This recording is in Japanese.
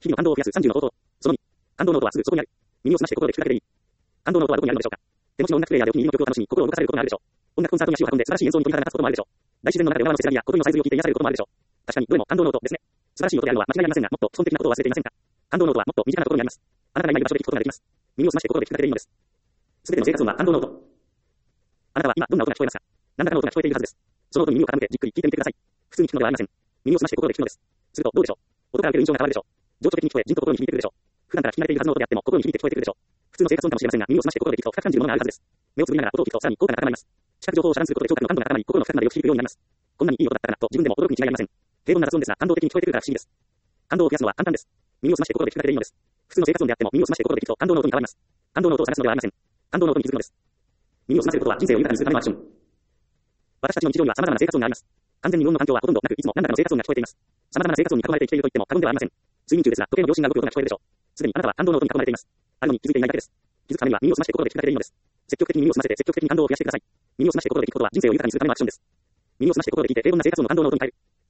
日々の感動を増やす30の方法。その2、感動の音はすぐそこにある。耳を澄まして心で聞くだけでいい。感動の音はどこにあるのでしょうか。手持ちの音楽プレイヤーでお気に入りの曲を楽しみ、心を動かされることもあるでしょう。音楽コンサートに足を運んで素晴らしい演奏に鳥肌が立つこともあるでしょう。大自然の中で馬のせせらぎや小鳥のさえずりを聞いて癒されることもあるでしょう。確かにどれも感動の音ですね。素晴らしい音であるのは間違いありませんが、もっと基本的なことを忘れていませんか。感動の音はもっと身近なところにあります。あなたが今いる場所で聞くことができます。耳を澄まして心で聞くだけでいいのです。すべての生活音は感動の音。あなたは今どんな音が聞こえますか。何らかの音が聞こえているはずです。その音に耳を傾けじっくり聞いてみてください。普通に聞くのではありません。耳を澄まして心で聞くのです。するとどうでしょう。音から受ける印象が変わるでしょう。情緒的に聞こえ、じんと心に響いてくるでしょう。普段から聞き慣れているはずの音であっても心に響いて聞こえてくるでしょう。普通の生活音かもしれませんが、耳を澄まして心で聞くと深く感じるものがあるはずです。目をつぶりながら音を聞くとさらに効果が高まります。視覚情報を遮断することで聴覚の感度が高まり、心の深くまでよく響くようになります。こんなにいい音だったかなと自分でも驚くに違いありません。平凡な雑音ですが感動的に聞こえてくるから不思議です。感動を増やすのは簡単です。耳を澄まして心で聞くだけでいいのです。普通の生活音であっても耳を澄まして心で聞くと感動の音に変わります。感動の音を探すのではありません。感動の音に気づくのです。耳を澄ませることは人生を豊かにするためのアクション。私たちの日常には様々な生活音があります。完全に無音の環境はほとんどなく、いつも何らかの生活音が聞こえています。様々な生活音に囲まれて生きていると言っても過言ではありません。睡眠中ですが、時計の秒針が動く音が聞こえるでしょう。すでにあなたは感動の音に囲まれています。あるのに気づいていないだけです。気づくためには耳を澄まして心で聞くだけでいいのです。積極的に耳を澄ませて積極的に感動を増やしてください。耳を澄まして心で聞くことは人生を豊かにするためのアクションです。耳を澄まして心で聞いて平凡な生活音の感動の音に変える。